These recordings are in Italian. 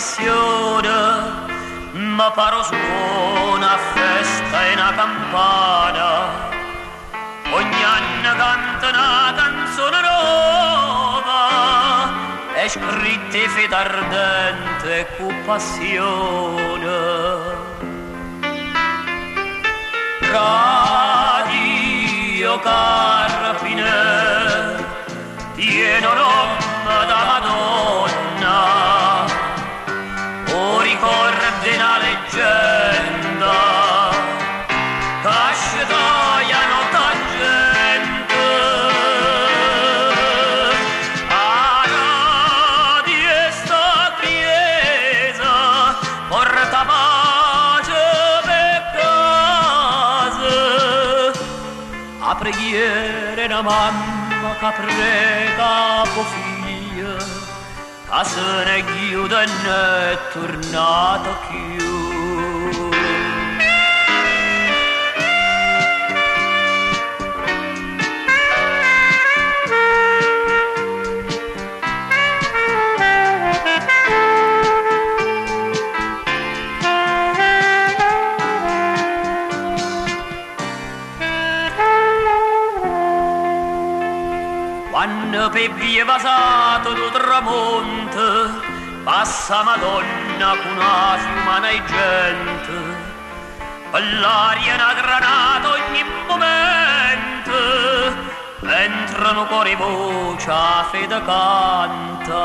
passione, ma paro suona festa e una campana. Ogni anno canta una canzone nuova, è scritta e fede ardente e con passione. Radio Carpine, tieno nome da Madonna, o ricorda una leggenda, cascetoia nota gente, a radio sta chiesa, porta pace per casa, a preghiera una mamma che prega po' figlia, che se ne chiude e ne è tornata più. Quando per via vasato tu tramonte, passa Madonna con una fiumana e gente, per l'aria una granata ogni momento, mentre no cuore voce a fede canta.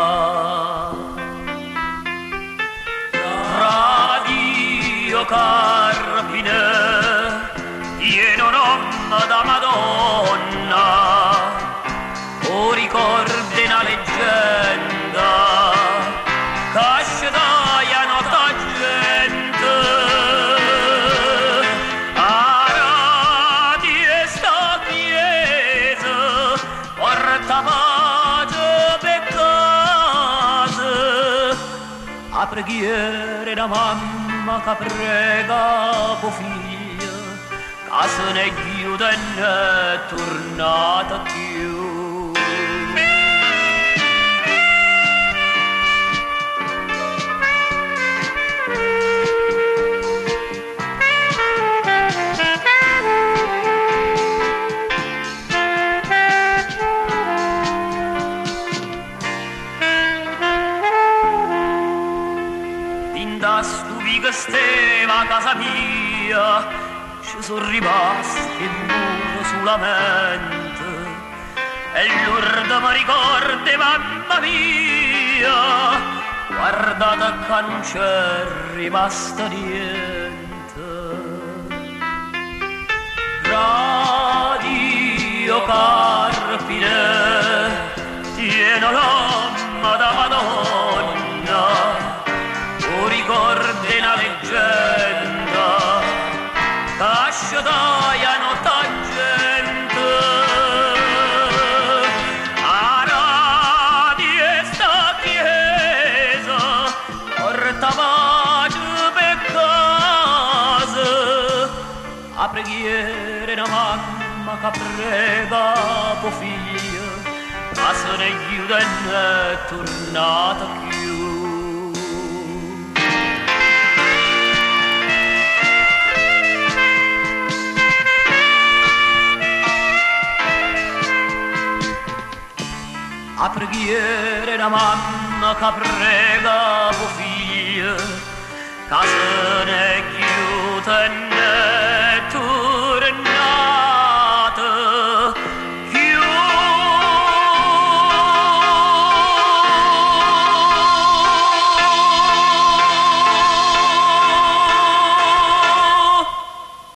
Radio Carpine, pieno nome da Madonna, o ricordi una leggenda, cascetoia nota gente, a radio sta chiesa, porta pace per casa, a preghiera una mamma che prega po' figlia, che se ne chiude e ne è tornata più. Che steva a casa mia, ci sono rimasti il muro sulla mente, e l'urda mi ricorda mamma mia, guardate che non c'è rimasta niente. Radio Carpine, tieno l'omma da Madonna, o ricordi una leggenda, cascetoia nota gente, a radio sta chiesa, porta pace per casa, a preghiera una mamma che prega po' figlia, ma se ne chiude e ne è tornata più. A preghiera una mamma che prega po' figlia, che se ne chiude e ne